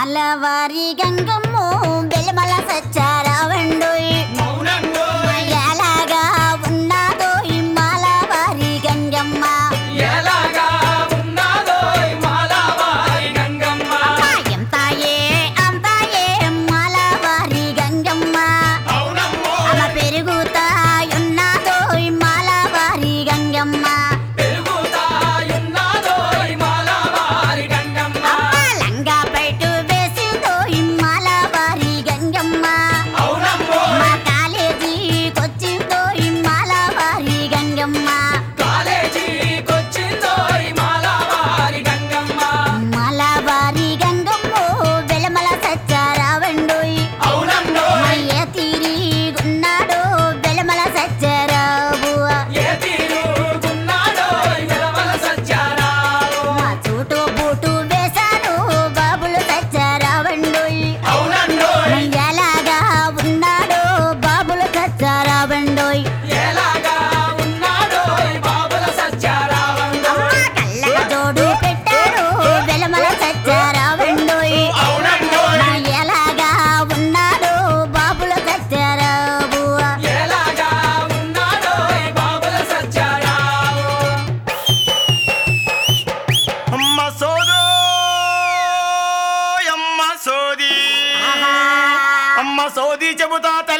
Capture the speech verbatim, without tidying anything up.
మాలవారి గంగమ్మో వెలమల సచ్చారావండోయ్ ఎలాగా ఉన్నాదో ఈ మాలవారి గంగమ్మ ఎలాగా ఉన్నాదో ఈ మాలవారి గంగమ్మ ఎంతాయే అంతాయే మాలవారి గంగమ్మ అవునమ్మో అలా పెరుగుతాయున్నాదో ఈ మాలవారి గంగమ్మ పెరుగుతాయున్నాదో ఈ మాలవారి గంగమ్మ లంగా పైటు వేసిందో ఈ మాలవారి గంగమ్మ అవునమ్మో మా కాలేజీకొచ్చిందో ఈ మాలవారి గంగమ్మ కాలేజీకొచ్చిందో ఈ మాలవారి గంగమ్మ మాలవారి గంగమ్మో వెలమల సచ్చారావండోయ్ అవునమ్మో మయ్య తీరిగున్నాడో వెలమల సచ్చారావు ఏ తీరుగున్నాడో ఈ వెలమల సత్యారావు మా చూటు బూటు వేశాను బాబులు సచ్చారావండోయ్ అవునండోయ్ ఎలాగా ఉన్నాడో బాబులు సచ్చారావండోయ్ ఎలాగా ఉన్నాడో ఈ బాబుల సత్యారావండోయ్ అమ్మ కళ్ళ జోడు పెట్టారు వెలమల సచ్చారావండోయ్ అవునండోయ్ ఎలాగా ఉన్నాడో బాబుల సచ్చారావు ఎలాగా ఉన్నాడో ఈ బాబుల సత్యారావు అమ్మ సోదో అమ్మ సోది అమ్మ సోది చెబుతా